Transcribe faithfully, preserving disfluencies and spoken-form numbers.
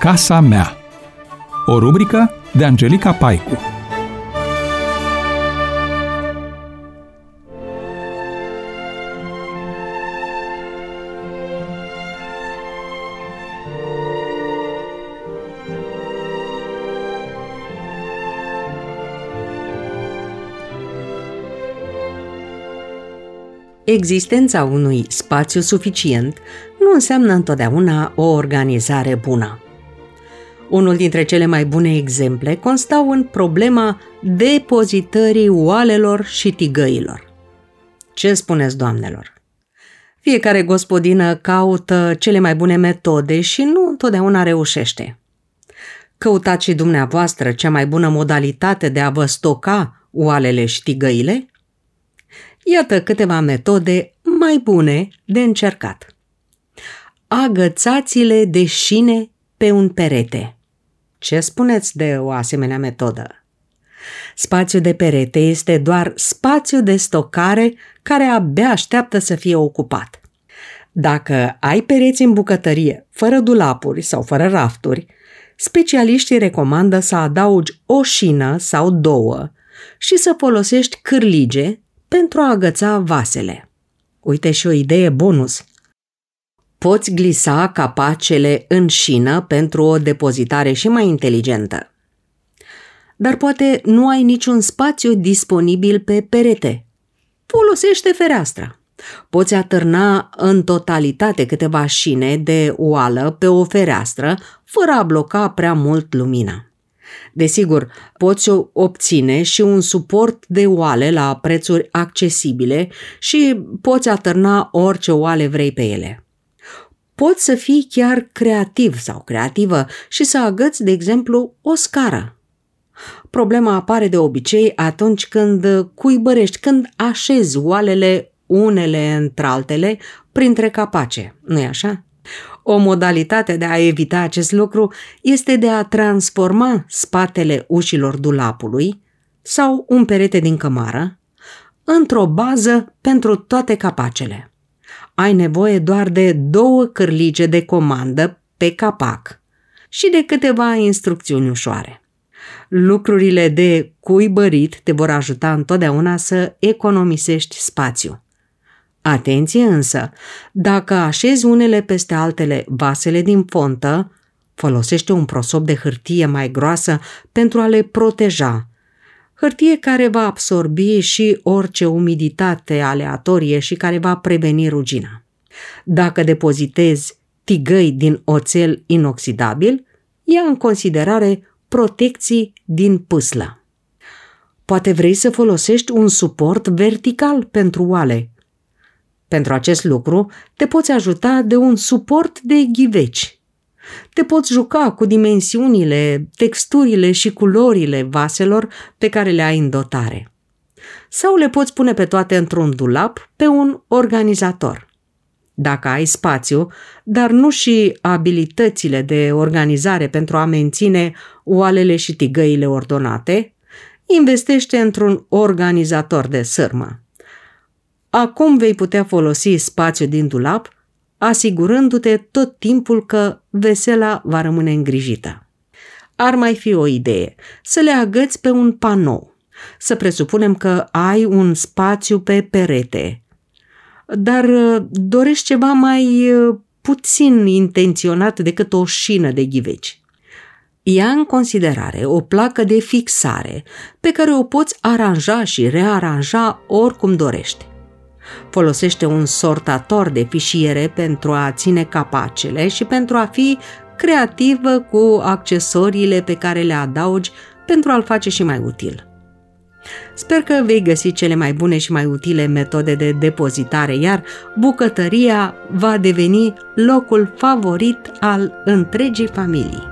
Casa mea. O rubrică de Angelica Paicu. Existența unui spațiu suficient nu înseamnă întotdeauna o organizare bună. Unul dintre cele mai bune exemple constau în problema depozitării oalelor și tigăilor. Ce spuneți, doamnelor? Fiecare gospodină caută cele mai bune metode și nu întotdeauna reușește. Căutați și dumneavoastră cea mai bună modalitate de a vă stoca oalele și tigăile? Iată câteva metode mai bune de încercat. Agățați-le de șine pe un perete. Ce spuneți de o asemenea metodă? Spațiul de perete este doar spațiu de stocare care abia așteaptă să fie ocupat. Dacă ai pereți în bucătărie, fără dulapuri sau fără rafturi, specialiștii recomandă să adaugi o șină sau două și să folosești cârlige pentru a agăța vasele. Uite și o idee bonus. Poți glisa capacele în șină pentru o depozitare și mai inteligentă. Dar poate nu ai niciun spațiu disponibil pe perete. Folosește fereastra. Poți atârna în totalitate câteva șine de oală pe o fereastră fără a bloca prea mult lumina. Desigur, poți obține și un suport de oale la prețuri accesibile și poți atârna orice oale vrei pe ele. Poți să fii chiar creativ sau creativă și să agăți, de exemplu, o scară. Problema apare de obicei atunci când cuibărești, când așezi oalele unele între altele printre capace, nu-i așa? O modalitate de a evita acest lucru este de a transforma spatele ușilor dulapului sau un perete din cămară într-o bază pentru toate capacele. Ai nevoie doar de două cârlige de comandă pe capac și de câteva instrucțiuni ușoare. Lucrurile de cuibărit te vor ajuta întotdeauna să economisești spațiu. Atenție însă, dacă așezi unele peste altele vasele din fontă, folosește un prosop de hârtie mai groasă pentru a le proteja. Hârtie care va absorbi și orice umiditate aleatorie și care va preveni rugina. Dacă depozitezi tigăi din oțel inoxidabil, ia în considerare protecții din pâslă. Poate vrei să folosești un suport vertical pentru oale. Pentru acest lucru te poți ajuta de un suport de ghiveci. Te poți juca cu dimensiunile, texturile și culorile vaselor pe care le ai în dotare. Sau le poți pune pe toate într-un dulap pe un organizator. Dacă ai spațiu, dar nu și abilitățile de organizare pentru a menține oalele și tigăile ordonate, investește într-un organizator de sârmă. Acum vei putea folosi spațiul din dulap, asigurându-te tot timpul că vesela va rămâne îngrijită. Ar mai fi o idee, să le agăți pe un panou. Să presupunem că ai un spațiu pe perete, dar dorești ceva mai puțin intenționat decât o șină de ghiveci. Ia în considerare o placă de fixare pe care o poți aranja și rearanja oricum dorești. Folosește un sortator de fișiere pentru a ține capacele și pentru a fi creativă cu accesoriile pe care le adaugi pentru a-l face și mai util. Sper că vei găsi cele mai bune și mai utile metode de depozitare, iar bucătăria va deveni locul favorit al întregii familii.